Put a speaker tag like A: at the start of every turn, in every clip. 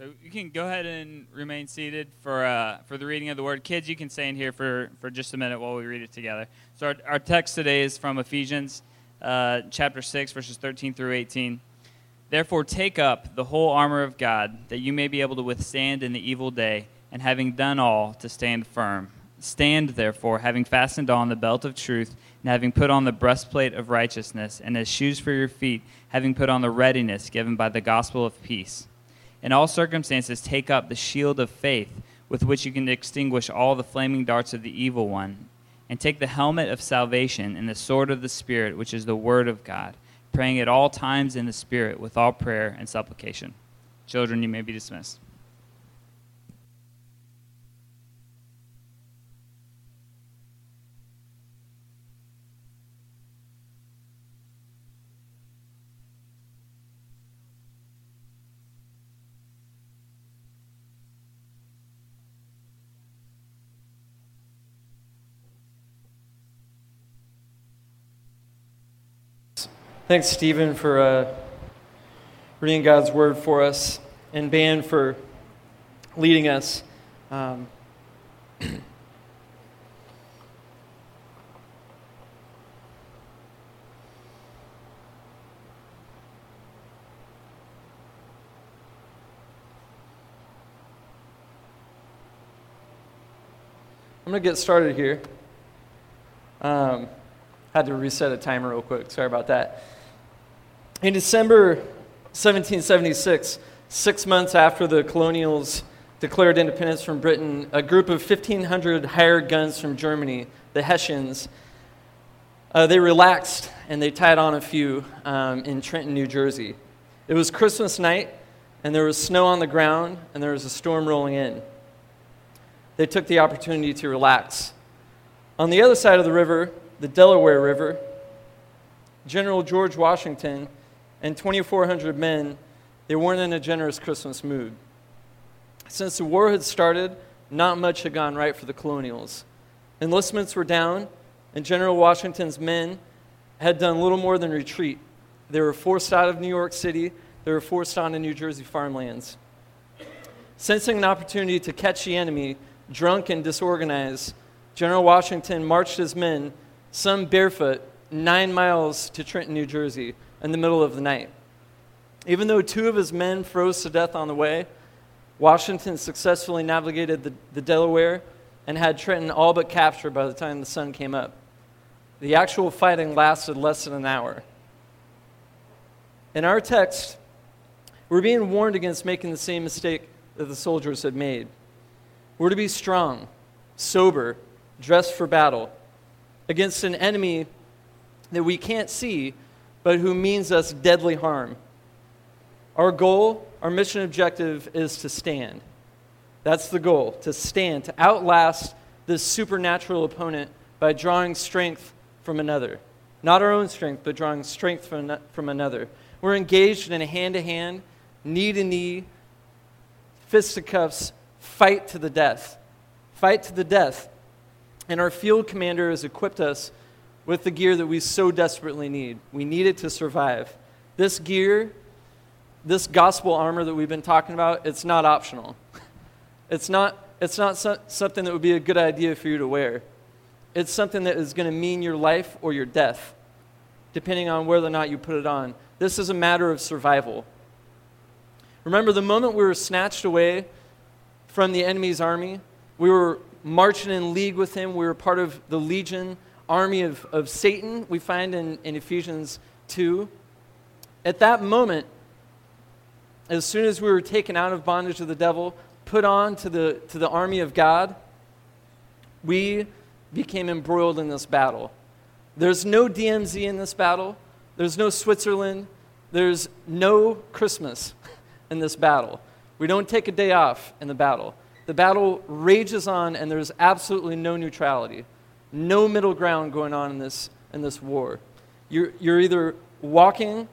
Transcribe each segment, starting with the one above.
A: So you can go ahead and remain seated for the reading of the word. Kids, you can stay in here for just a minute while we read it together. So our text today is from Ephesians chapter 6, verses 13 through 18. Therefore take up the whole armor of God, that you may be able to withstand in the evil day, and having done all, to stand firm. Stand, therefore, having fastened on the belt of truth, and having put on the breastplate of righteousness, and as shoes for your feet, having put on the readiness given by the gospel of peace. In all circumstances, take up the shield of faith, with which you can extinguish all the flaming darts of the evil one, and take the helmet of salvation and the sword of the Spirit, which is the word of God, praying at all times in the Spirit with all prayer and supplication. Children, you may be dismissed.
B: Thanks, Stephen, for reading God's Word for us, and Ben for leading us. I'm going to get started here. Had to reset a timer real quick. Sorry about that. In December 1776, 6 months after the colonials declared independence from Britain, a group of 1,500 hired guns from Germany, the Hessians, they relaxed and they tied on a few in Trenton, New Jersey. It was Christmas night, and there was snow on the ground, and there was a storm rolling in. They took the opportunity to relax. On the other side of the river, the Delaware River, General George Washington and 2,400 men, they weren't in a generous Christmas mood. Since the war had started, not much had gone right for the colonials. Enlistments were down, and General Washington's men had done little more than retreat. They were forced out of New York City. They were forced onto New Jersey farmlands. Sensing an opportunity to catch the enemy, drunk and disorganized, General Washington marched his men, some barefoot, 9 miles to Trenton, New Jersey, in the middle of the night. Even though 2 of his men froze to death on the way, Washington successfully navigated the Delaware and had Trenton all but captured by the time the sun came up. The actual fighting lasted less than an hour. In our text, we're being warned against making the same mistake that the soldiers had made. We're to be strong, sober, dressed for battle, against an enemy that we can't see, but who means us deadly harm. Our goal, our mission objective is to stand. That's the goal, to stand, to outlast this supernatural opponent by drawing strength from another. Not our own strength, but drawing strength from another. We're engaged in a hand-to-hand, knee-to-knee, fisticuffs, fight to the death. Fight to the death. And our field commander has equipped us with the gear that we so desperately need. We need it to survive. This gear, this gospel armor that we've been talking about, it's not optional. It's not something that would be a good idea for you to wear. It's something that is going to mean your life or your death, depending on whether or not you put it on. This is a matter of survival. Remember, the moment we were snatched away from the enemy's army, we were marching in league with him. We were part of the legion army of Satan, we find in Ephesians 2. At that moment, as soon as we were taken out of bondage of the devil, put on to the army of God, we became embroiled in this battle. There's no DMZ in this battle. There's no Switzerland. There's no Christmas in this battle. We don't take a day off in the battle. The battle rages on, and there's absolutely no neutrality, no middle ground going on in this war. You're either walking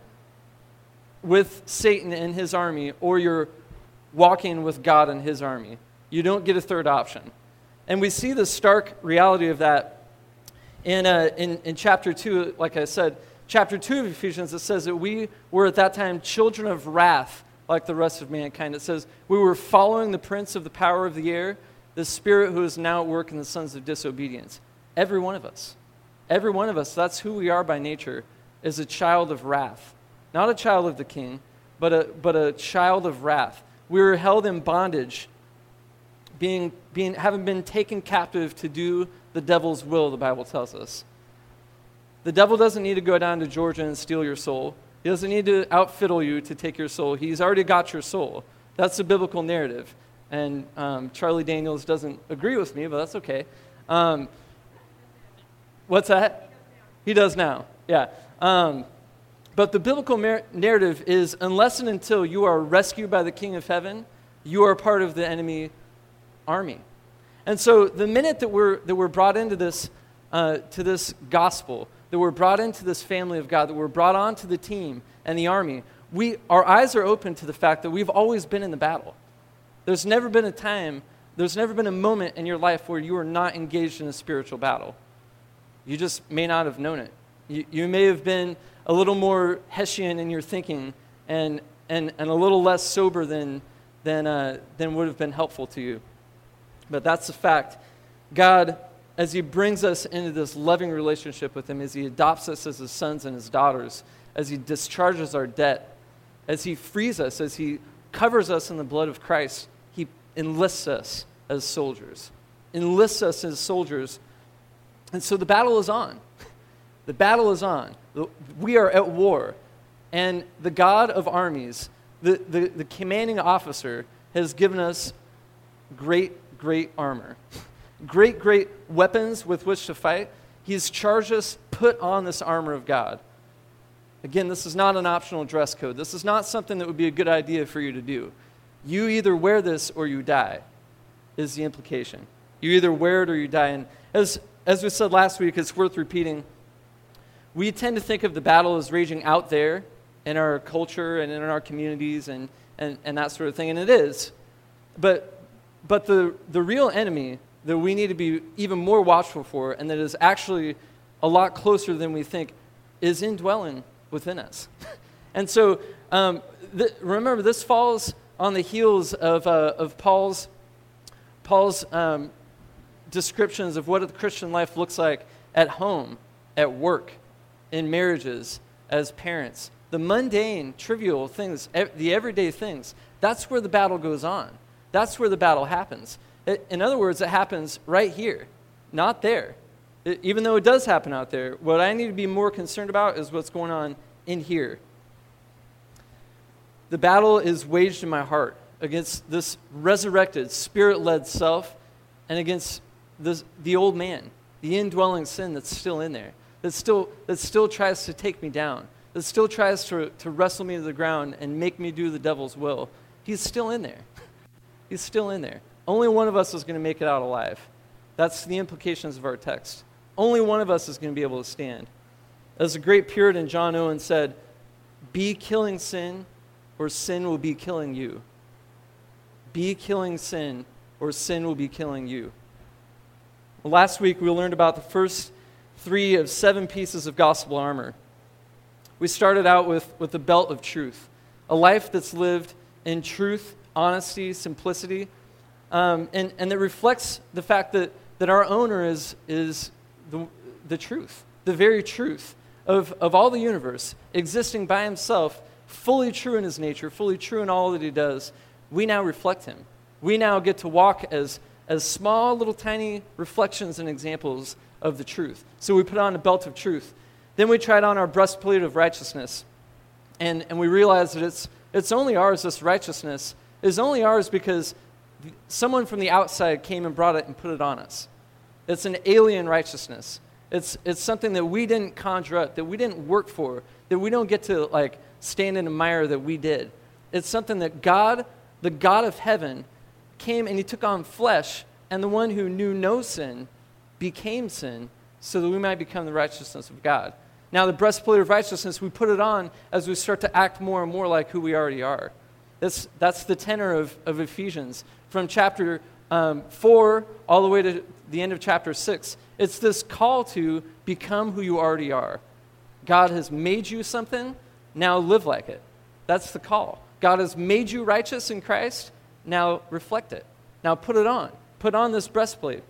B: with Satan and his army, or you're walking with God and his army. You don't get a third option. And we see the stark reality of that in chapter 2, like I said. Chapter 2 of Ephesians, it says that we were at that time children of wrath, like the rest of mankind. It says, we were following the prince of the power of the air, the spirit who is now at work in the sons of disobedience. Every one of us, that's who we are by nature, is a child of wrath. Not a child of the king, but a child of wrath. We were held in bondage, having been taken captive to do the devil's will, the Bible tells us. The devil doesn't need to go down to Georgia and steal your soul. He doesn't need to outfiddle you to take your soul. He's already got your soul. That's the biblical narrative. And Charlie Daniels doesn't agree with me, but that's okay. What's that? He does now, yeah. But the biblical narrative is, unless and until you are rescued by the King of Heaven, you are part of the enemy army. And so the minute that we're brought into this, to this gospel, that we're brought into this family of God, that we're brought onto the team and the army, our eyes are open to the fact that we've always been in the battle. There's never been a moment in your life where you are not engaged in a spiritual battle. You just may not have known it. You may have been a little more Hessian in your thinking and a little less sober than would have been helpful to you. But that's the fact. God, as he brings us into this loving relationship with him, as he adopts us as his sons and his daughters, as he discharges our debt, as he frees us, as he covers us in the blood of Christ, he enlists us as soldiers. Enlists us as soldiers. And so the battle is on. The battle is on. We are at war. And the God of armies, the commanding officer, has given us great armor. Great weapons with which to fight. He's charged us, put on this armor of God. Again, this is not an optional dress code. This is not something that would be a good idea for you to do. You either wear this or you die, is the implication. You either wear it or you die. And as we said last week, it's worth repeating, we tend to think of the battle as raging out there in our culture and in our communities and that sort of thing, and it is. But the real enemy that we need to be even more watchful for, and that is actually a lot closer than we think, is indwelling within us. And so remember, this falls on the heels of Paul's descriptions of what the Christian life looks like at home, at work, in marriages, as parents. The mundane, trivial things, the everyday things, that's where the battle goes on. That's where the battle happens. In other words, it happens right here, not there. Even though it does happen out there, what I need to be more concerned about is what's going on in here. The battle is waged in my heart against this resurrected, spirit-led self and against the old man, the indwelling sin that's still in there, that still tries to take me down, that still tries to wrestle me to the ground and make me do the devil's will. He's still in there. He's still in there. Only one of us is going to make it out alive. That's the implications of our text. Only one of us is going to be able to stand. As a great Puritan, John Owen, said, "Be killing sin, or sin will be killing you. Be killing sin, or sin will be killing you." Well, last week, we learned about the first 3 of 7 pieces of gospel armor. We started out with the belt of truth, a life that's lived in truth, honesty, simplicity, and that reflects the fact that our owner is the truth, the very truth of all the universe, existing by himself, fully true in his nature, fully true in all that he does. We now reflect him. We now get to walk as small, little, tiny reflections and examples of the truth. So we put on a belt of truth. Then we tried on our breastplate of righteousness, and we realized that it's only ours, this righteousness, is only ours because someone from the outside came and brought it and put it on us. It's an alien righteousness. It's something that we didn't conjure up, that we didn't work for, that we don't get to stand in a mire that we did. It's something that God, the God of heaven, came and he took on flesh, and the one who knew no sin became sin so that we might become the righteousness of God. Now, the breastplate of righteousness, we put it on as we start to act more and more like who we already are. That's the tenor of Ephesians. From chapter 4 all the way to the end of chapter 6, it's this call to become who you already are. God has made you something, now live like it. That's the call. God has made you righteous in Christ. Now reflect it. Now put it on. Put on this breastplate.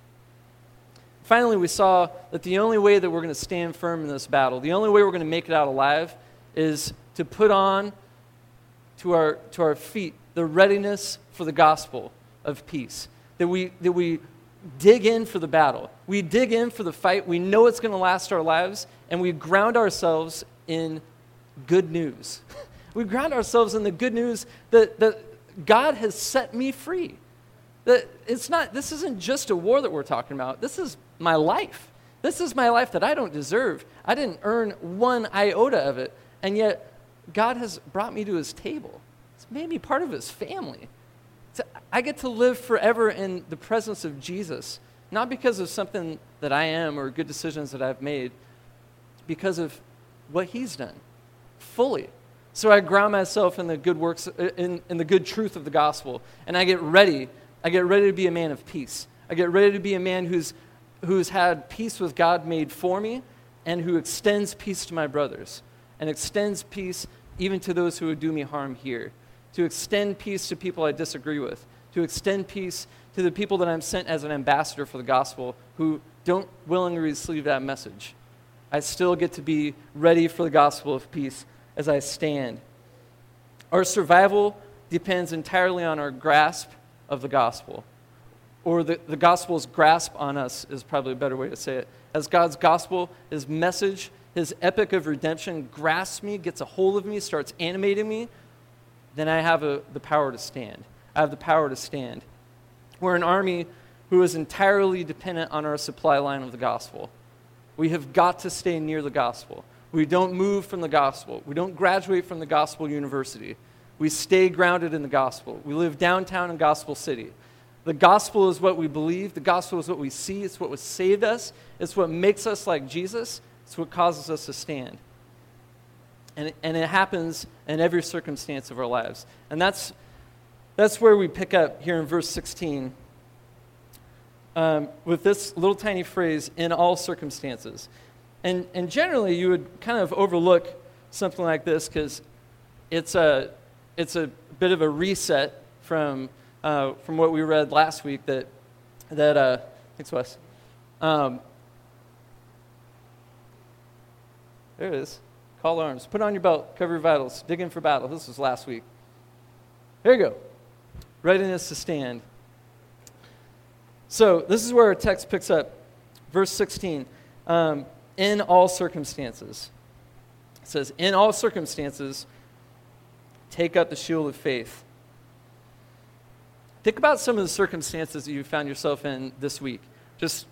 B: Finally, we saw that the only way that we're going to stand firm in this battle, the only way we're going to make it out alive, is to put on to our feet the readiness for the gospel of peace. That we dig in for the battle. We dig in for the fight. We know it's going to last our lives, and we ground ourselves in good news. We ground ourselves in the good news that God has set me free. That this isn't just a war that we're talking about. This is my life. This is my life that I don't deserve. I didn't earn one iota of it, and yet God has brought me to his table. It's made me part of his family. I get to live forever in the presence of Jesus, not because of something that I am or good decisions that I've made, because of what he's done, fully. So I ground myself in the good works, in the good truth of the gospel, and I get ready. I get ready to be a man of peace. I get ready to be a man who's had peace with God made for me, and who extends peace to my brothers, and extends peace even to those who would do me harm here. To extend peace to people I disagree with, to extend peace to the people that I'm sent as an ambassador for the gospel who don't willingly receive that message. I still get to be ready for the gospel of peace as I stand. Our survival depends entirely on our grasp of the gospel, or the gospel's grasp on us is probably a better way to say it. As God's gospel, his message, his epic of redemption grasps me, gets a hold of me, starts animating me, then I have the power to stand. I have the power to stand. We're an army who is entirely dependent on our supply line of the gospel. We have got to stay near the gospel. We don't move from the gospel. We don't graduate from the gospel university. We stay grounded in the gospel. We live downtown in Gospel City. The gospel is what we believe. The gospel is what we see. It's what saved us. It's what makes us like Jesus. It's what causes us to stand. And it happens in every circumstance of our lives. And that's where we pick up here in verse 16 with this little tiny phrase, in all circumstances. And generally you would kind of overlook something like this because it's a bit of a reset from what we read last week that thanks, Wes. There it is. Call arms. Put on your belt. Cover your vitals. Dig in for battle. This was last week. Here you go. Readiness to stand. So this is where our text picks up. Verse 16. In all circumstances. It says, in all circumstances, take up the shield of faith. Think about some of the circumstances that you found yourself in this week. Just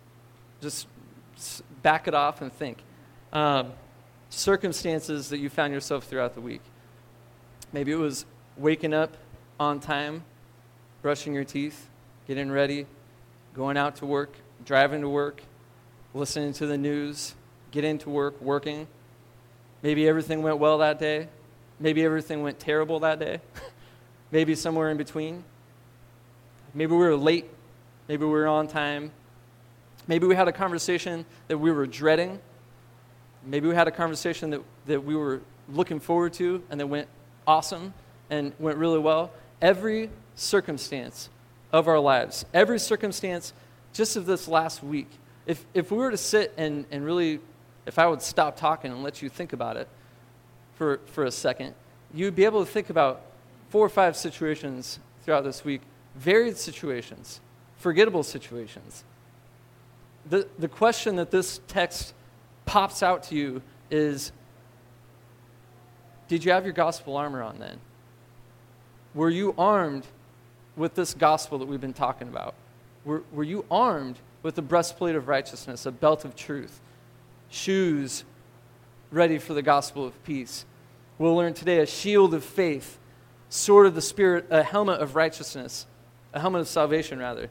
B: back it off and think. Circumstances that you found yourself throughout the week. Maybe it was waking up on time, brushing your teeth, getting ready, going out to work, driving to work, listening to the news, getting to work, working. Maybe everything went well that day. Maybe everything went terrible that day. Maybe somewhere in between. Maybe we were late. Maybe we were on time. Maybe we had a conversation that we were dreading. Maybe we had a conversation that we were looking forward to and that went awesome and went really well. Every circumstance of our lives, every circumstance just of this last week, if we were to sit and really, if I would stop talking and let you think about it for a second, you'd be able to think about 4 or 5 situations throughout this week, varied situations, forgettable situations. The question that this text pops out to you is, did you have your gospel armor on then? Were you armed with this gospel that we've been talking about? Were you armed with a breastplate of righteousness, a belt of truth, shoes ready for the gospel of peace? We'll learn today a shield of faith, sword of the Spirit, a helmet of righteousness, a helmet of salvation, rather.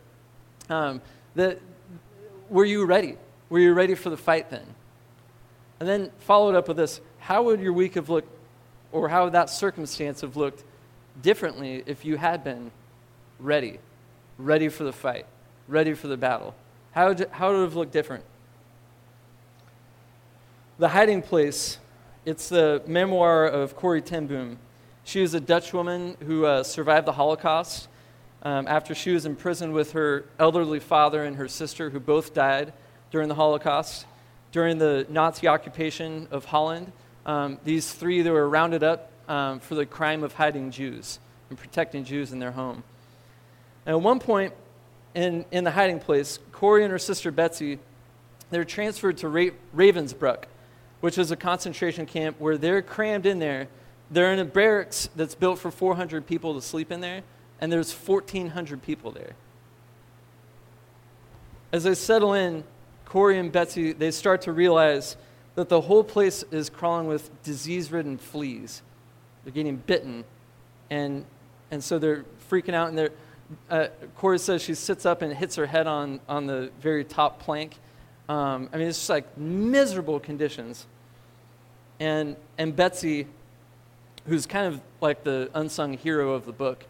B: Were you ready? Were you ready for the fight then? And then followed up with this, how would your week have looked, or how would that circumstance have looked differently if you had been ready for the fight, ready for the battle? How would it have looked different? The Hiding Place, it's the memoir of Corrie ten Boom. She was a Dutch woman who survived the Holocaust after she was imprisoned with her elderly father and her sister, who both died during the Holocaust. During the Nazi occupation of Holland, these three, they were rounded up for the crime of hiding Jews and protecting Jews in their home. And at one point in the hiding place, Corrie and her sister Betsy, they were transferred to Ravensbrück, which is a concentration camp where they're crammed in there. They're in a barracks that's built for 400 people to sleep in there, and there's 1,400 people there. As they settle in, Corrie and Betsy, they start to realize that the whole place is crawling with disease-ridden fleas. They're getting bitten, and so they're freaking out, and Corrie says she sits up and hits her head on the very top plank. It's just like miserable conditions. And Betsy, who's kind of like the unsung hero of the book,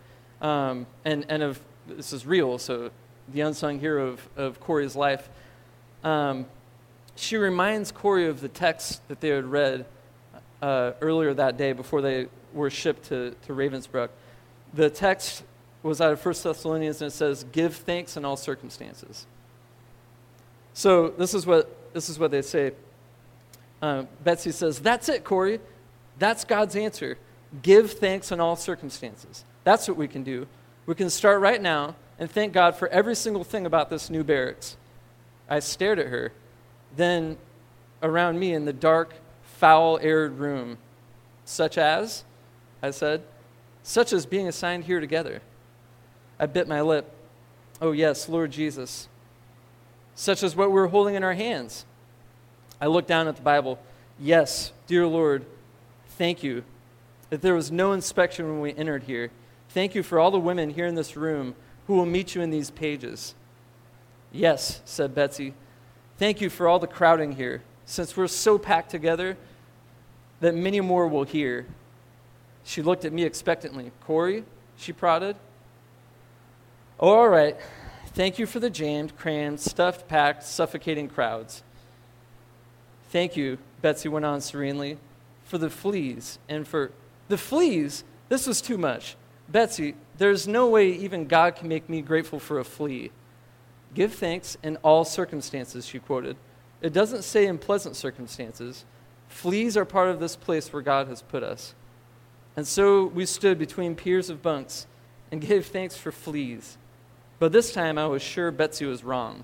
B: this is real, so the unsung hero of Corrie's life, she reminds Corrie of the text that they had read earlier that day before they were shipped to Ravensbrück. The text was out of 1 Thessalonians, and it says, "Give thanks in all circumstances." So this is what they say. Betsy says, "That's it, Corrie. That's God's answer. Give thanks in all circumstances." That's what we can do. We can start right now and thank God for every single thing about this new barracks. I stared at her. Then around me in the dark, foul-aired room, such as, I said, such as being assigned here together. I bit my lip. Oh yes, Lord Jesus. Such as what we're holding in our hands. I looked down at the Bible. Yes, dear Lord, thank you that there was no inspection when we entered here. Thank you for all the women here in this room who will meet you in these pages. Yes, said Betsy. Thank you for all the crowding here, since we're so packed together that many more will hear. She looked at me expectantly. Corrie, she prodded. Oh, all right. Thank you for the jammed, crammed, stuffed, packed, suffocating crowds. Thank you, Betsy went on serenely, for the fleas and for... The fleas? This was too much. Betsy, there's no way even God can make me grateful for a flea. Give thanks in all circumstances, she quoted. It doesn't say in pleasant circumstances. Fleas are part of this place where God has put us. And so we stood between piers of bunks and gave thanks for fleas. But this time I was sure Betsy was wrong.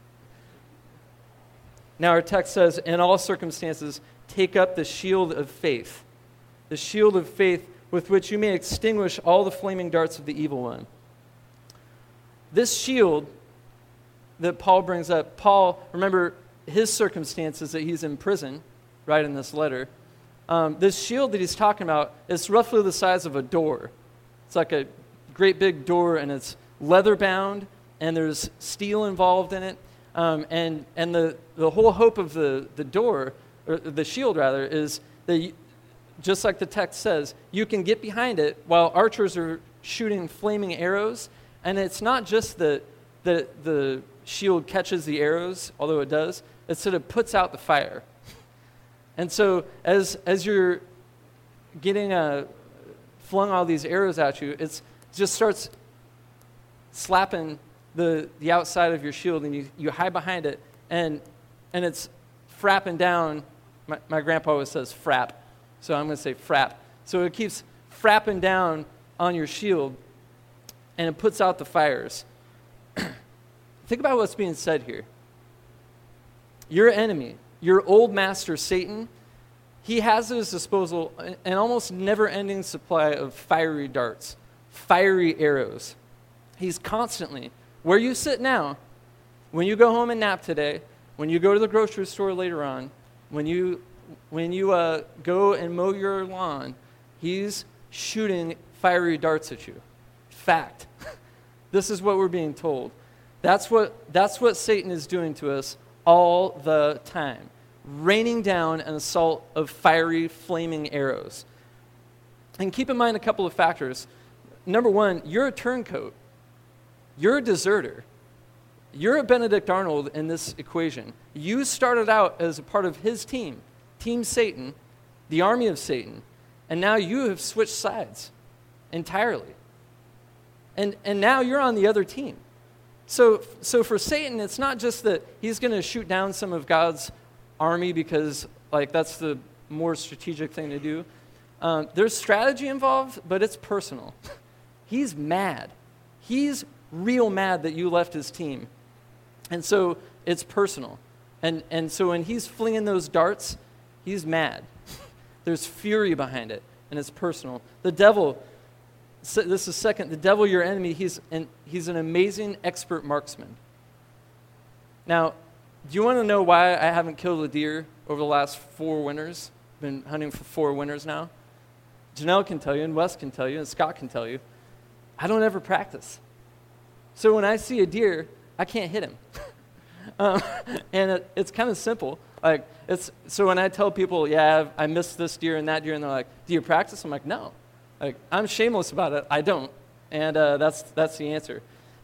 B: Now our text says, in all circumstances, take up the shield of faith. The shield of faith with which you may extinguish all the flaming darts of the evil one. This shield that Paul brings up, Paul, remember his circumstances that he's in prison, right in this letter. This shield that he's talking about is roughly the size of a door. It's like a great big door, and it's leather bound, and there's steel involved in it. And the whole hope of the door, or the shield rather, is that just like the text says, you can get behind it while archers are shooting flaming arrows. And it's not just that the shield catches the arrows, although it does, it's that it puts out the fire. And so as you're getting flung all these arrows at you, it just starts slapping the outside of your shield, and you hide behind it, and it's frapping down. My grandpa always says frap, so I'm going to say frap. So it keeps frapping down on your shield, and it puts out the fires. Think about what's being said here. Your enemy, your old master, Satan, he has at his disposal an almost never-ending supply of fiery darts, fiery arrows. He's constantly, where you sit now, when you go home and nap today, when you go to the grocery store later on, when you go and mow your lawn, he's shooting fiery darts at you. Fact. This is what we're being told. That's what Satan is doing to us all the time, raining down an assault of fiery, flaming arrows. And keep in mind a couple of factors. Number one, you're a turncoat. You're a deserter. You're a Benedict Arnold in this equation. You started out as a part of his team, Team Satan, the army of Satan, And now you have switched sides entirely. And now you're on the other team. So for Satan, it's not just that he's going to shoot down some of God's army because like that's the more strategic thing to do. There's strategy involved, but it's personal. He's mad. He's real mad that you left his team. And so it's personal. And so when he's flinging those darts, he's mad. There's fury behind it, and it's personal. The devil, this is second, the devil, your enemy, he's an amazing expert marksman. Now, do you want to know why I haven't killed a deer over the last 4 winters? Been hunting for 4 winters now. Janelle can tell you, and Wes can tell you, and Scott can tell you. I don't ever practice. So when I see a deer, I can't hit him. And it's kind of simple. Like so when I tell people, yeah, I missed this deer and that deer, and they're like, do you practice? I'm like, no. Like, I'm shameless about it. I don't. And that's the answer.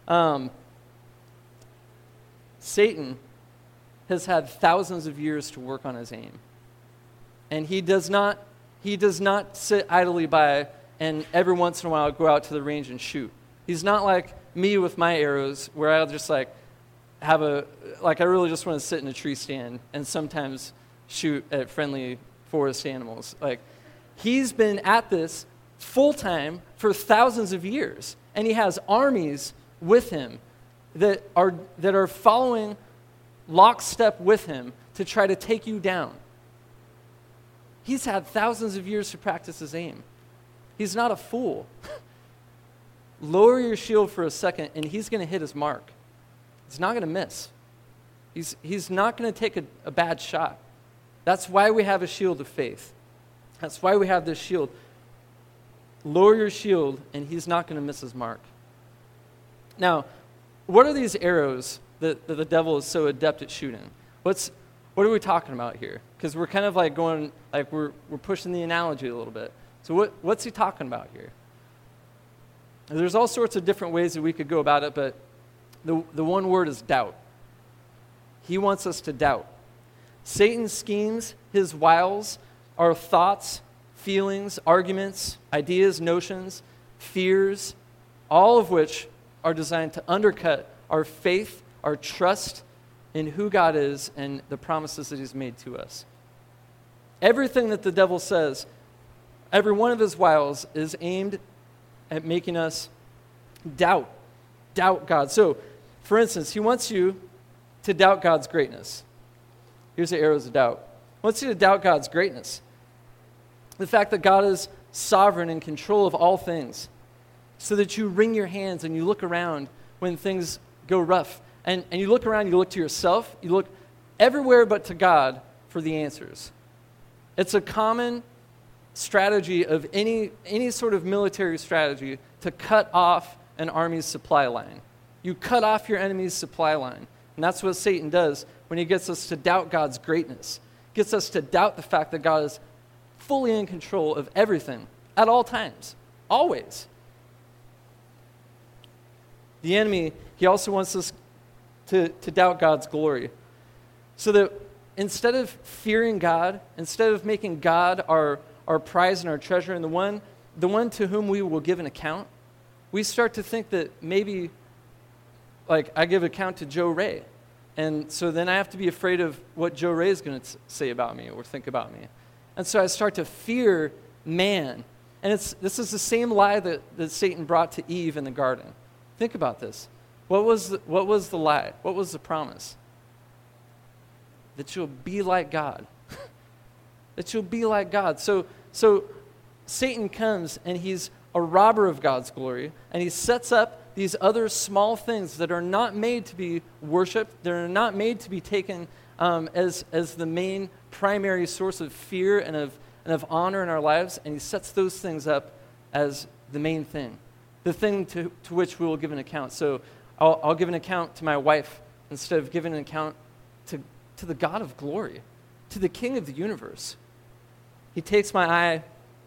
B: Satan has had thousands of years to work on his aim. And he does not sit idly by and every once in a while go out to the range and shoot. He's not like me with my arrows where I'll just like I really just want to sit in a tree stand and sometimes shoot at friendly forest animals. Like, he's been at this full time for thousands of years, and he has armies with him that are following lockstep with him to try to take you down. He's had thousands of years to practice his aim. He's not a fool. Lower your shield for a second, and he's going to hit his mark. He's not going to miss. He's not going to take a bad shot. That's why we have a shield of faith. That's why we have this shield. Lower your shield, and he's not going to miss his mark. Now, what are these arrows that the devil is so adept at shooting? What are we talking about here? Because we're kind of like going, like we're pushing the analogy a little bit. So what's he talking about here? There's all sorts of different ways that we could go about it, but the one word is doubt. He wants us to doubt. Satan's schemes, his wiles, are thoughts, feelings, arguments, ideas, notions, fears, all of which are designed to undercut our faith, our trust in who God is and the promises that he's made to us. Everything that the devil says, every one of his wiles is aimed at making us doubt God. So, for instance, he wants you to doubt God's greatness. Here's the arrows of doubt. He wants you to doubt God's greatness. The fact that God is sovereign and in control of all things, so that you wring your hands and you look around when things go rough. And you look around, you look to yourself, you look everywhere but to God for the answers. It's a common strategy of any sort of military strategy to cut off an army's supply line. You cut off your enemy's supply line. And that's what Satan does when he gets us to doubt God's greatness. Gets us to doubt the fact that God is fully in control of everything at all times, always. The enemy, he also wants us to doubt God's glory. So that instead of fearing God, instead of making God our prize and our treasure and the one to whom we will give an account, we start to think that maybe, like, I give account to Joe Ray. And so then I have to be afraid of what Joe Ray is going to say about me or think about me. And so I start to fear man. And this is the same lie that Satan brought to Eve in the garden. Think about this. What was the lie? What was the promise? That you'll be like God. That you'll be like God. So Satan comes and he's a robber of God's glory, and he sets up these other small things that are not made to be worshipped. They're not made to be taken as the main primary source of fear and of honor in our lives, and he sets those things up as the main thing, the thing to which we will give an account. So I'll give an account to my wife instead of giving an account to the God of glory, to the King of the universe. He takes my eye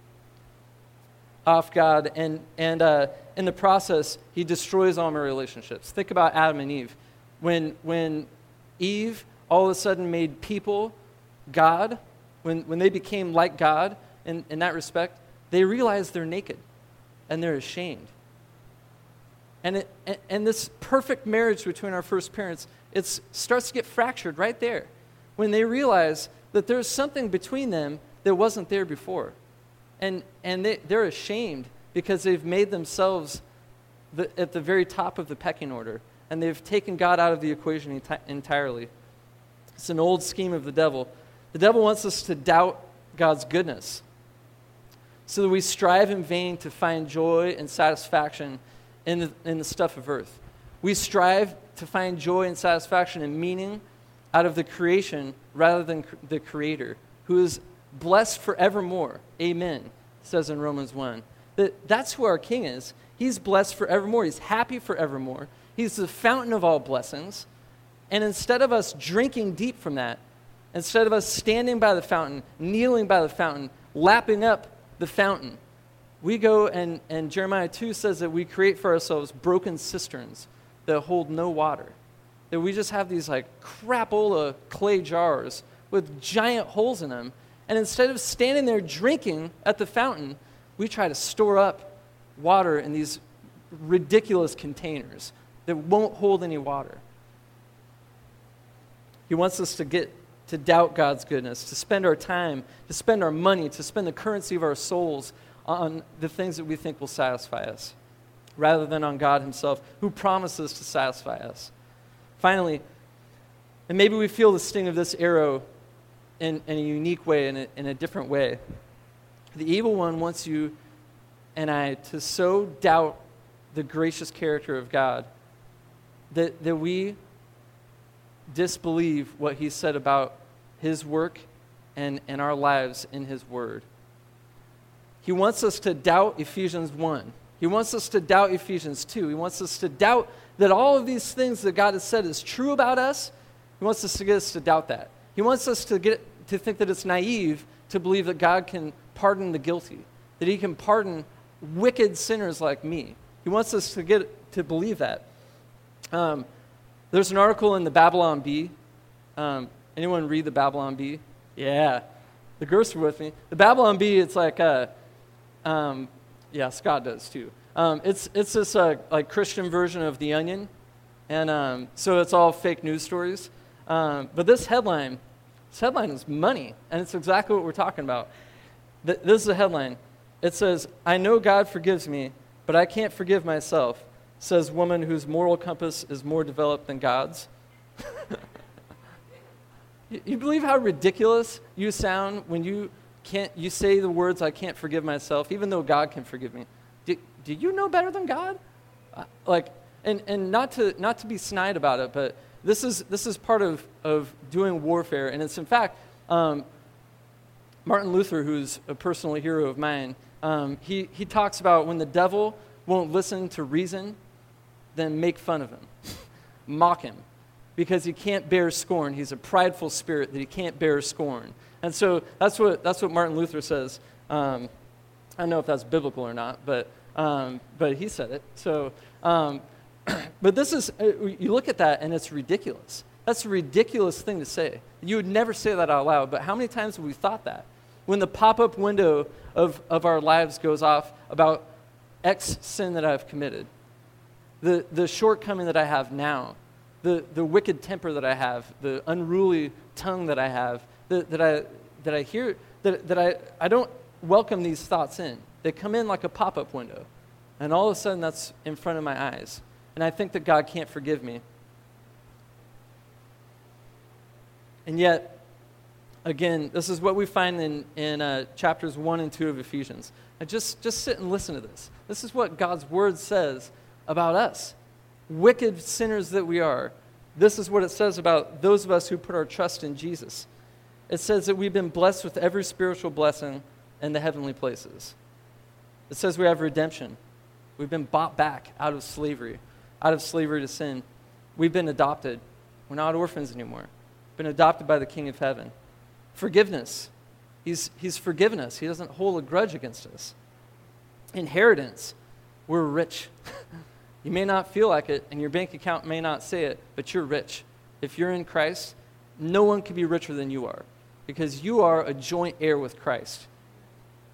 B: off God, and in the process, he destroys all my relationships. Think about Adam and Eve. When Eve all of a sudden made people God, when they became like God in that respect, they realize they're naked and they're ashamed. And this perfect marriage between our first parents, it starts to get fractured right there when they realize that there's something between them that wasn't there before. And they're ashamed because they've made themselves at the very top of the pecking order, and they've taken God out of the equation entirely. It's an old scheme of the devil. The devil wants us to doubt God's goodness so that we strive in vain to find joy and satisfaction in the stuff of earth. We strive to find joy and satisfaction and meaning out of the creation rather than the Creator, who is blessed forevermore. Amen, it says in Romans 1. That's who our King is. He's blessed forevermore. He's happy forevermore. He's the fountain of all blessings. And instead of us drinking deep from that, instead of us standing by the fountain, kneeling by the fountain, lapping up the fountain, we go and Jeremiah 2 says that we create for ourselves broken cisterns that hold no water. That we just have these like crapola clay jars with giant holes in them. And instead of standing there drinking at the fountain, we try to store up water in these ridiculous containers that won't hold any water. He wants us to doubt God's goodness, to spend our time, to spend our money, to spend the currency of our souls on the things that we think will satisfy us, rather than on God himself, who promises to satisfy us. Finally, and maybe we feel the sting of this arrow in a unique way, in a different way. The evil one wants you and I to so doubt the gracious character of God that we disbelieve what he said about his work and our lives in his word. He wants us to doubt Ephesians 1. He wants us to doubt Ephesians 2. He wants us to doubt that all of these things that God has said is true about us. He wants us to get us to doubt that. He wants us to think that it's naive to believe that God can pardon the guilty, that he can pardon wicked sinners like me. He wants us to believe that. There's an article in the Babylon Bee. Anyone read the Babylon Bee? Yeah. The girls are with me. The Babylon Bee, it's like, yeah, Scott does too. It's this like Christian version of The Onion, and so it's all fake news stories. But this headline is money, and it's exactly what we're talking about. This is the headline. It says, "I know God forgives me, but I can't forgive myself," says woman whose moral compass is more developed than God's. You believe how ridiculous you sound when you say the words, "I can't forgive myself," even though God can forgive me. Do you know better than God? And not to be snide about it, but this is part of doing warfare, and it's in fact Martin Luther, who's a personal hero of mine. He talks about when the devil won't listen to reason, then make fun of him, mock him, because he can't bear scorn. He's a prideful spirit that he can't bear scorn. And so that's what Martin Luther says. I don't know if that's biblical or not, but he said it. So, but this is, you look at that and it's ridiculous. That's a ridiculous thing to say. You would never say that out loud, but how many times have we thought that? When the pop-up window of our lives goes off about X sin that I've committed, the shortcoming that I have now, the wicked temper that I have, the unruly tongue that I have, that I hear, that I don't welcome these thoughts in. They come in like a pop-up window, and all of a sudden that's in front of my eyes, and I think that God can't forgive me. And yet, again, this is what we find in chapters 1 and 2 of Ephesians. And just sit and listen to this. This is what God's word says about us. Wicked sinners that we are. This is what it says about those of us who put our trust in Jesus. It says that we've been blessed with every spiritual blessing in the heavenly places. It says we have redemption. We've been bought back out of slavery to sin. We've been adopted. We're not orphans anymore. Been adopted by the King of Heaven. Forgiveness. He's forgiven us. He doesn't hold a grudge against us. Inheritance. We're rich. You may not feel like it, and your bank account may not say it, but you're rich. If you're in Christ, no one can be richer than you are, because you are a joint heir with Christ.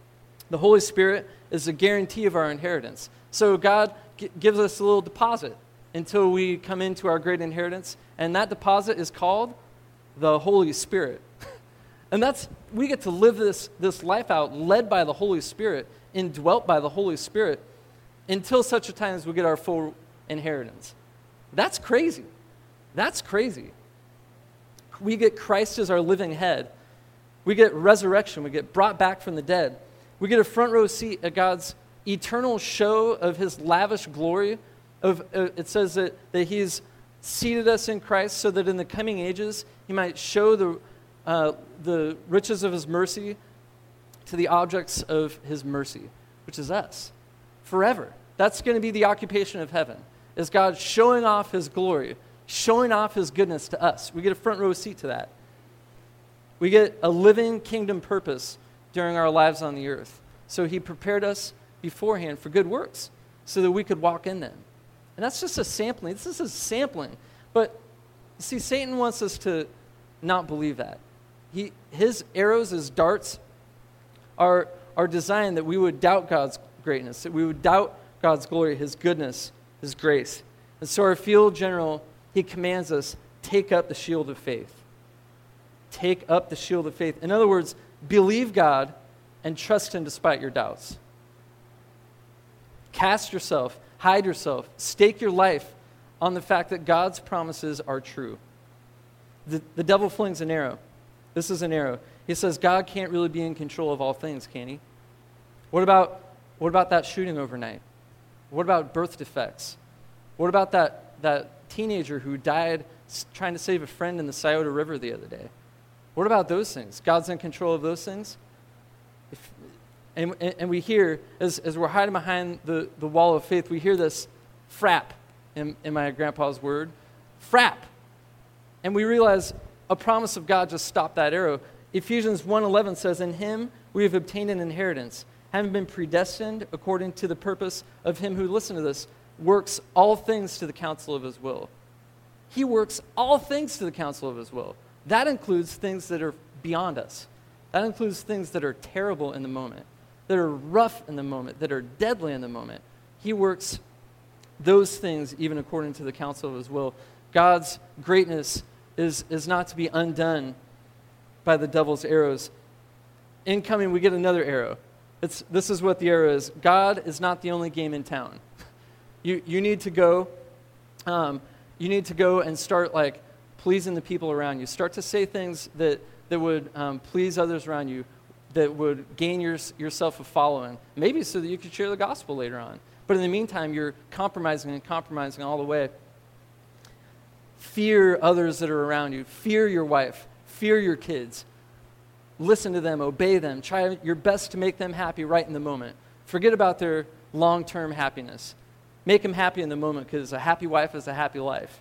B: The Holy Spirit is a guarantee of our inheritance. So God gives us a little deposit until we come into our great inheritance, and that deposit is called the Holy Spirit. And we get to live this life out led by the Holy Spirit, indwelt by the Holy Spirit, until such a time as we get our full inheritance. That's crazy. That's crazy. We get Christ as our living head. We get resurrection. We get brought back from the dead. We get a front row seat at God's eternal show of his lavish glory. It says that he's seated us in Christ so that in the coming ages he might show the riches of his mercy to the objects of his mercy, which is us, forever. That's going to be the occupation of heaven, is God showing off his glory, showing off his goodness to us. We get a front row seat to that. We get a living kingdom purpose during our lives on the earth. So he prepared us beforehand for good works so that we could walk in them. And that's just a sampling. This is a sampling. But see, Satan wants us to not believe that. His arrows, his darts, are designed that we would doubt God's greatness, that we would doubt God's glory, his goodness, his grace. And so our field general, he commands us, take up the shield of faith. Take up the shield of faith. In other words, believe God and trust him despite your doubts. Cast yourself, hide yourself, stake your life on the fact that God's promises are true. The devil flings an arrow. This is an arrow. He says God can't really be in control of all things, can he? What about that shooting overnight? What about birth defects? What about that teenager who died trying to save a friend in the Scioto River the other day? What about those things? God's in control of those things? And we hear, as we're hiding behind the wall of faith, we hear this frap, in my grandpa's word, frap. And we realize a promise of God just stopped that arrow. Ephesians 1:11 says, in him we have obtained an inheritance, having been predestined according to the purpose of him who, listen to this, works all things to the counsel of his will. He works all things to the counsel of his will. That includes things that are beyond us. That includes things that are terrible in the moment, that are rough in the moment, that are deadly in the moment. He works those things even according to the counsel of his will. God's greatness is not to be undone by the devil's arrows. Incoming, we get another arrow. This is what the arrow is. God is not the only game in town. You need to go. You need to go and start pleasing the people around you. Start to say things that would please others around you, that would gain yourself a following. Maybe so that you could share the gospel later on. But in the meantime, you're compromising all the way. Fear others that are around you. Fear your wife. Fear your kids. Listen to them. Obey them. Try your best to make them happy right in the moment. Forget about their long-term happiness. Make them happy in the moment, because a happy wife is a happy life.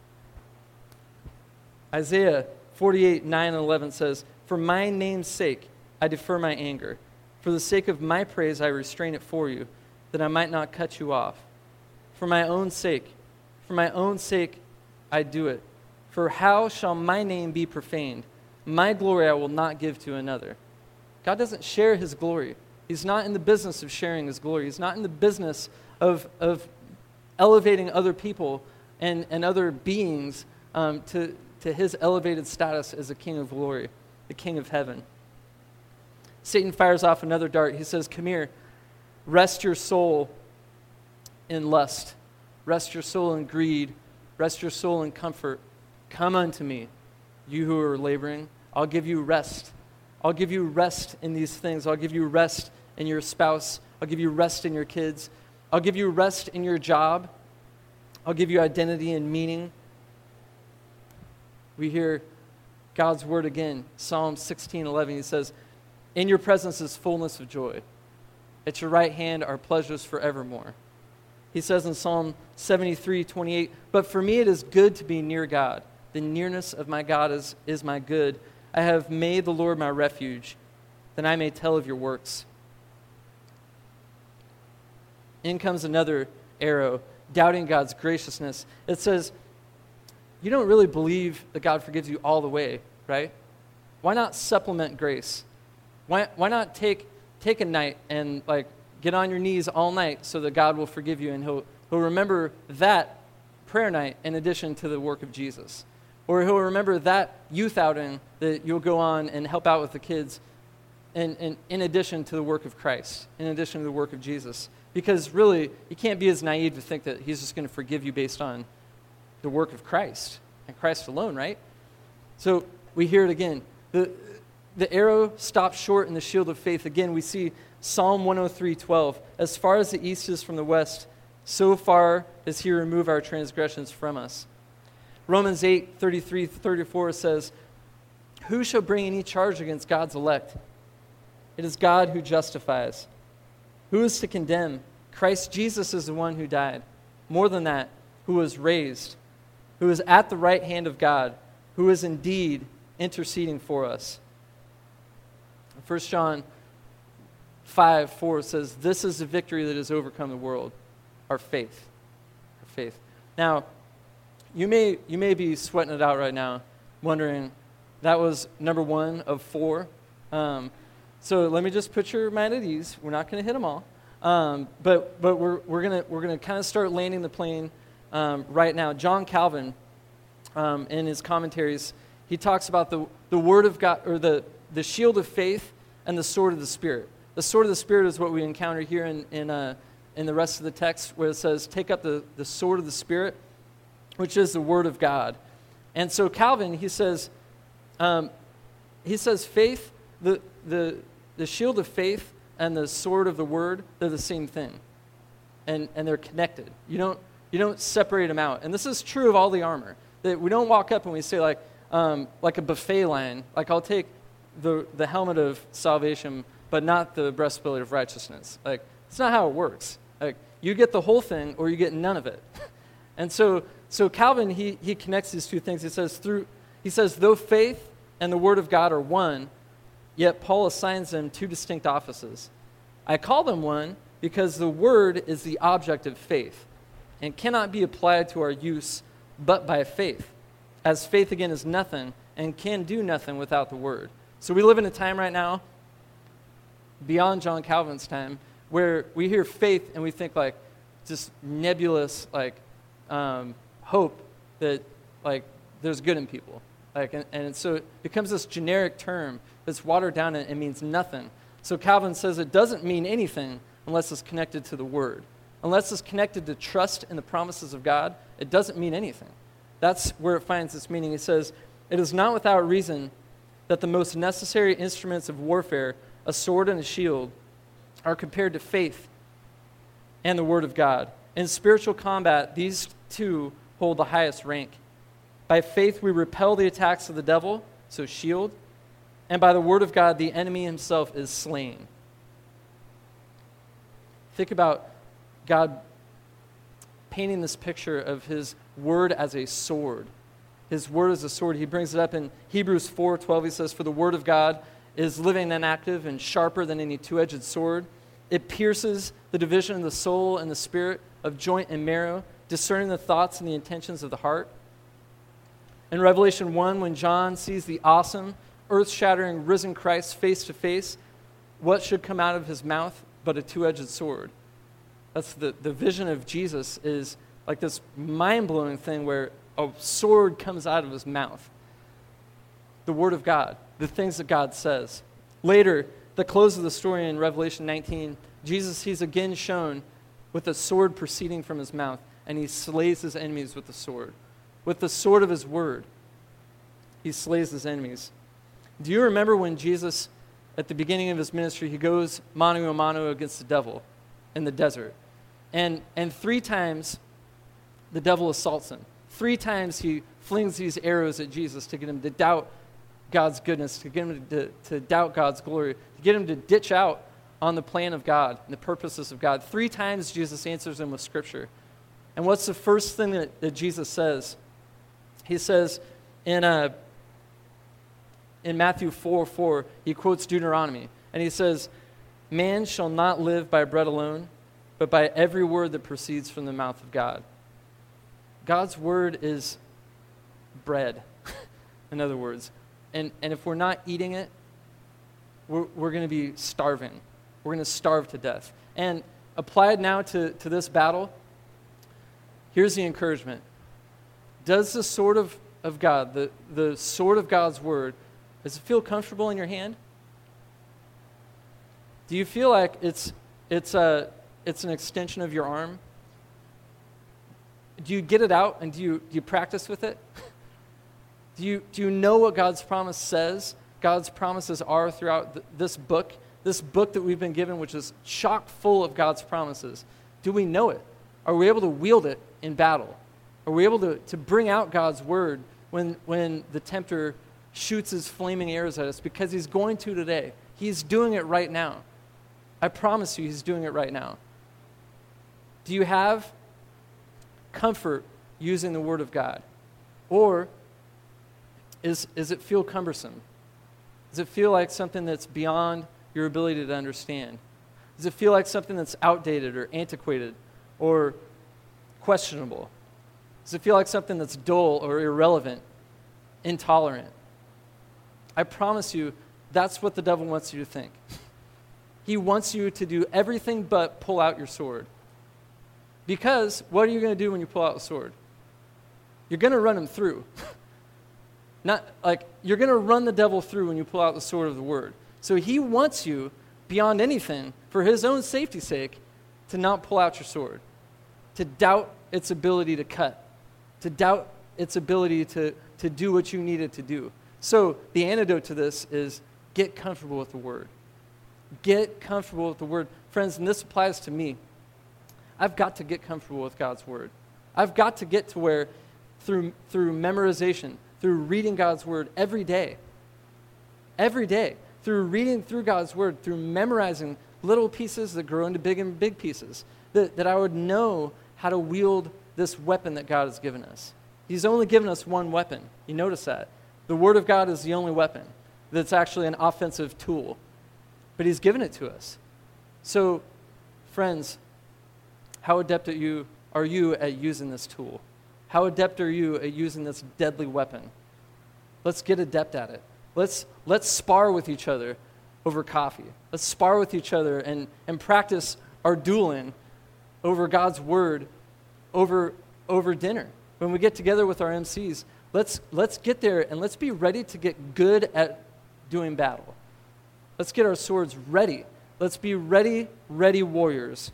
B: Isaiah 48:9-11 says, for my name's sake I defer my anger. For the sake of my praise I restrain it for you, that I might not cut you off. For my own sake I do it. For how shall my name be profaned? My glory I will not give to another. God doesn't share his glory. He's not in the business of sharing his glory. He's not in the business of elevating other people and other beings to his elevated status as a king of glory, the king of heaven. Satan fires off another dart. He says, come here, rest your soul in lust, rest your soul in greed, rest your soul in comfort. Come unto me, you who are laboring. I'll give you rest. I'll give you rest in these things. I'll give you rest in your spouse. I'll give you rest in your kids. I'll give you rest in your job. I'll give you identity and meaning. We hear God's word again, Psalm 16:11. He says, in your presence is fullness of joy. At your right hand are pleasures forevermore. He says in Psalm 73:28, but for me it is good to be near God. The nearness of my God is my good. I have made the Lord my refuge, that I may tell of your works. In comes another arrow, doubting God's graciousness. It says, you don't really believe that God forgives you all the way, right? Why not supplement grace? Why not take take a night and like get on your knees all night so that God will forgive you, and he'll remember that prayer night in addition to the work of Jesus. Or he'll remember that youth outing that you'll go on and help out with the kids in addition to the work of Christ, in addition to the work of Jesus. Because really, you can't be as naive to think that he's just going to forgive you based on the work of Christ and Christ alone, right? So we hear it again. The arrow stops short in the shield of faith. Again, we see Psalm 103:12. As far as the east is from the west, so far does he remove our transgressions from us. Romans 8:33-34 says, who shall bring any charge against God's elect? It is God who justifies. Who is to condemn? Christ Jesus is the one who died. More than that, who was raised, who is at the right hand of God, who is indeed interceding for us. 1 John 5:4 says, this is the victory that has overcome the world, our faith. Our faith. Now, you may be sweating it out right now, wondering, that was number 1 of 4. So let me just put your mind at ease. We're not going to hit them all, but we're gonna kind of start landing the plane right now. John Calvin, in his commentaries, he talks about the word of God, or the shield of faith and the sword of the Spirit. The sword of the Spirit is what we encounter here in the rest of the text, where it says, take up the sword of the Spirit, which is the word of God. And so Calvin, he says faith, the shield of faith and the sword of the word, they're the same thing. And they're connected. You don't separate them out. And this is true of all the armor. That we don't walk up and we say like a buffet line, like I'll take the helmet of salvation, but not the breastplate of righteousness. Like, it's not how it works. Like, you get the whole thing or you get none of it. And so Calvin, he connects these two things. He says, though faith and the word of God are one, yet Paul assigns them 2 distinct offices. I call them one because the word is the object of faith and cannot be applied to our use but by faith, as faith again is nothing and can do nothing without the word. So we live in a time right now, beyond John Calvin's time, where we hear faith and we think like just nebulous hope that like there's good in people. And so it becomes this generic term that's watered down and it means nothing. So Calvin says it doesn't mean anything unless it's connected to the word. Unless it's connected to trust in the promises of God, it doesn't mean anything. That's where it finds its meaning. He says, it is not without reason that the most necessary instruments of warfare, a sword and a shield, are compared to faith and the word of God. In spiritual combat, these two hold the highest rank. By faith, we repel the attacks of the devil, so shield, and by the word of God, the enemy himself is slain. Think about God painting this picture of his word as a sword. His word as a sword. He brings it up in Hebrews 4:12. He says, for the word of God is living and active and sharper than any two-edged sword. It pierces the division of the soul and the spirit, of joint and marrow, discerning the thoughts and the intentions of the heart. In Revelation 1, when John sees the awesome, earth-shattering, risen Christ face to face, what should come out of his mouth but a two-edged sword? That's the vision of Jesus, is like this mind-blowing thing where a sword comes out of his mouth. The word of God, the things that God says. Later, the close of the story in Revelation 19, Jesus, he's again shown with a sword proceeding from his mouth, and he slays his enemies with the sword. With the sword of his word, he slays his enemies. Do you remember when Jesus, at the beginning of his ministry, he goes mano a mano against the devil in the desert? And 3 times the devil assaults him. 3 times he flings these arrows at Jesus to get him to doubt God's goodness, to get him to doubt God's glory, to get him to ditch out on the plan of God and the purposes of God. 3 times Jesus answers him with Scripture. And what's the first thing that Jesus says? He says in Matthew 4:4, he quotes Deuteronomy, and he says, man shall not live by bread alone, but by every word that proceeds from the mouth of God. God's word is bread, in other words. And if we're not eating it, we're going to be starving. we're going to starve to death. And applied now to this battle, here's the encouragement. Does the sword of God, the sword of God's word, does it feel comfortable in your hand? Do you feel like it's an extension of your arm? Do you get it out and do you practice with it? Do you know what God's promise says? God's promises are throughout this book that we've been given, which is chock full of God's promises. Do we know it? Are we able to wield it in battle? Are we able to bring out God's word when the tempter shoots his flaming arrows at us? Because he's going to today. He's doing it right now. I promise you, he's doing it right now. Do you have comfort using the word of God? Or is it feel cumbersome? Does it feel like something that's beyond your ability to understand? Does it feel like something that's outdated or antiquated or questionable? Does it feel like something that's dull or irrelevant, intolerant? I promise you, that's what the devil wants you to think. He wants you to do everything but pull out your sword. Because what are you going to do when you pull out the sword? You're going to run him through. You're going to run the devil through when you pull out the sword of the word. So he wants you, beyond anything, for his own safety's sake, to not pull out your sword, to doubt its ability to cut, to doubt its ability to do what you need it to do. So the antidote to this is get comfortable with the word. Get comfortable with the word. Friends, and this applies to me. I've got to get comfortable with God's word. I've got to get to where through memorization, through reading God's word every day, through reading through God's word, through memorizing little pieces that grow into big pieces, that I would know how to wield this weapon that God has given us. He's only given us one weapon. You notice that. The word of God is the only weapon that's actually an offensive tool. But he's given it to us. So, friends, how adept are you at using this tool? How adept are you at using this deadly weapon? Let's get adept at it. Let's spar with each other over coffee. Let's spar with each other and practice our dueling over God's word over dinner. When we get together with our MCs, let's get there and let's be ready to get good at doing battle. Let's get our swords ready. Let's be ready warriors.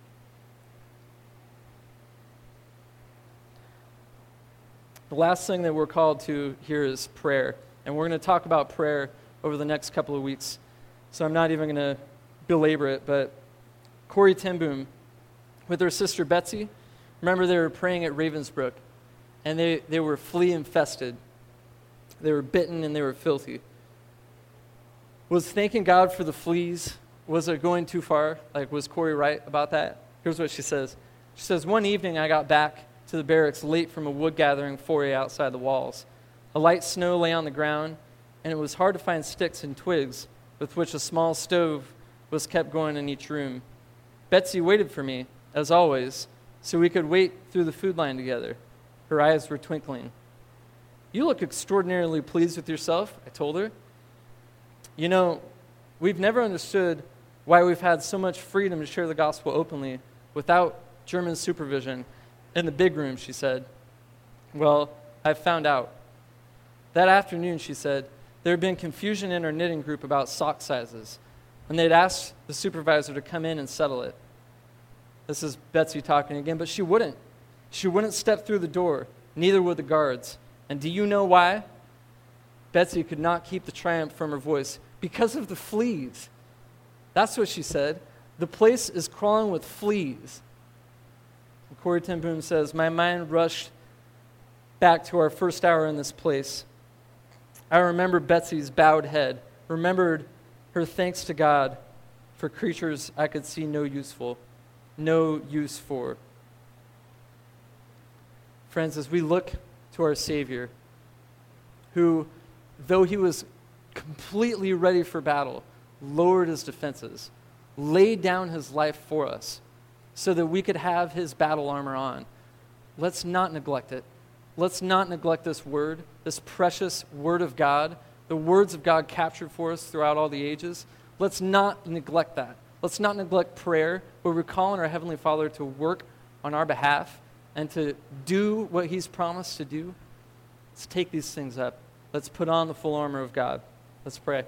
B: The last thing that we're called to here is prayer. And we're going to talk about prayer over the next couple of weeks. So I'm not even going to belabor it, but Corrie ten Boom with her sister Betsy, remember they were praying at Ravensbrück, and they were flea infested. They were bitten and they were filthy. Was thanking God for the fleas, was it going too far? Was Corrie right about that? Here's what she says. She says, one evening I got back to the barracks late from a wood gathering foray outside the walls. A light snow lay on the ground, and it was hard to find sticks and twigs with which a small stove was kept going in each room. Betsy waited for me, as always, so we could wait through the food line together. Her eyes were twinkling. You look extraordinarily pleased with yourself, I told her. You know, we've never understood why we've had so much freedom to share the gospel openly without German supervision in the big room, she said. Well, I've found out. That afternoon, she said, there had been confusion in our knitting group about sock sizes, and they'd asked the supervisor to come in and settle it. This is Betsy talking again, but she wouldn't. She wouldn't step through the door, neither would the guards. And do you know why? Betsy could not keep the triumph from her voice. Because of the fleas. That's what she said. The place is crawling with fleas. And Corrie ten Boom says, my mind rushed back to our first hour in this place. I remember Betsy's bowed head, remembered her thanks to God for creatures I could see no use for. Friends, as we look to our Savior, who, though he was completely ready for battle, lowered his defenses, laid down his life for us so that we could have his battle armor on. Let's not neglect it. Let's not neglect this word, this precious word of God, the words of God captured for us throughout all the ages. Let's not neglect that. Let's not neglect prayer, where we're calling our Heavenly Father to work on our behalf and to do what He's promised to do. Let's take these things up. Let's put on the full armor of God. Let's pray.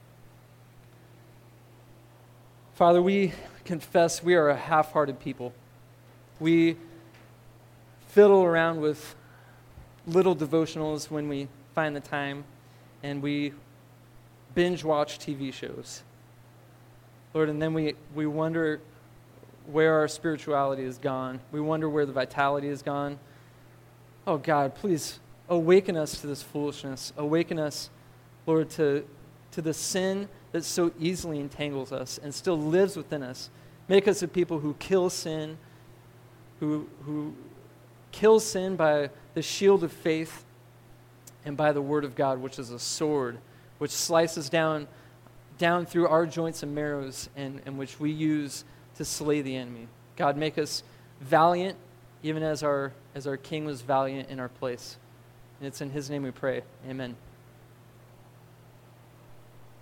B: Father, we confess we are a half-hearted people. We fiddle around with little devotionals when we find the time, and we binge watch TV shows. Lord, and then we wonder where our spirituality is gone. We wonder where the vitality is gone. Oh God, please awaken us to this foolishness. Awaken us, Lord, to the sin that so easily entangles us and still lives within us. Make us a people who kill sin, who kill sin by the shield of faith and by the word of God, which is a sword, which slices down through our joints and marrows, and which we use to slay the enemy. God, make us valiant, even as our King was valiant in our place. And it's in His name we pray. Amen.